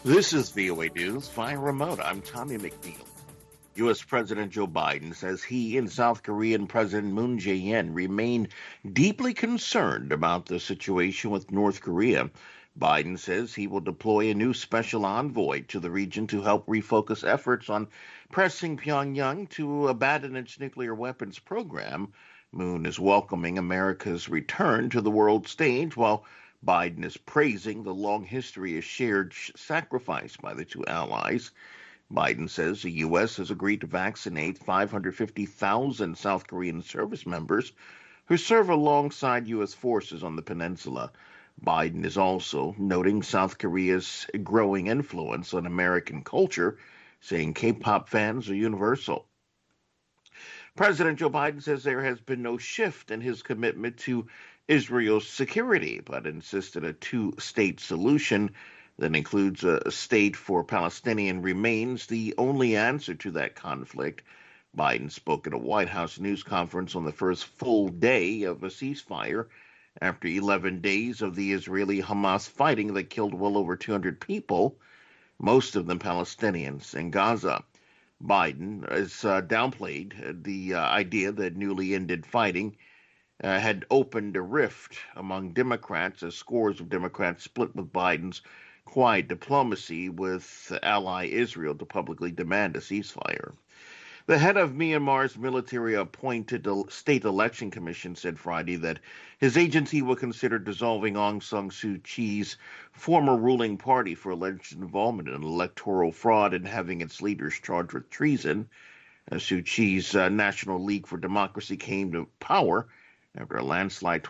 This is VOA News via remote. I'm Tommy McNeil. U.S. President Joe Biden says he and South Korean President Moon Jae-in remain deeply concerned about the situation with North Korea. Biden says he will deploy a new special envoy to the region to help refocus efforts on pressing Pyongyang to abandon its nuclear weapons program. Moon is welcoming America's return to the world stage, while Biden is praising the long history of shared sacrifice by the two allies. Biden says the U.S. has agreed to vaccinate 550,000 South Korean service members who serve alongside U.S. forces on the peninsula. Biden is also noting South Korea's growing influence on American culture, saying K-pop fans are universal. President Joe Biden says there has been no shift in his commitment to Israel's security, but insisted a two-state solution that includes a state for Palestinian remains the only answer to that conflict. Biden spoke at a White House news conference on the first full day of a ceasefire after 11 days of the Israeli-Hamas fighting that killed well over 200 people, most of them Palestinians, in Gaza. Biden has downplayed the idea that newly ended fighting had opened a rift among Democrats as scores of Democrats split with Biden's quiet diplomacy with ally Israel to publicly demand a ceasefire. The head of Myanmar's military appointed state election commission said Friday that his agency will consider dissolving Aung San Suu Kyi's former ruling party for alleged involvement in electoral fraud and having its leaders charged with treason. Suu Kyi's National League for Democracy came to power after a landslide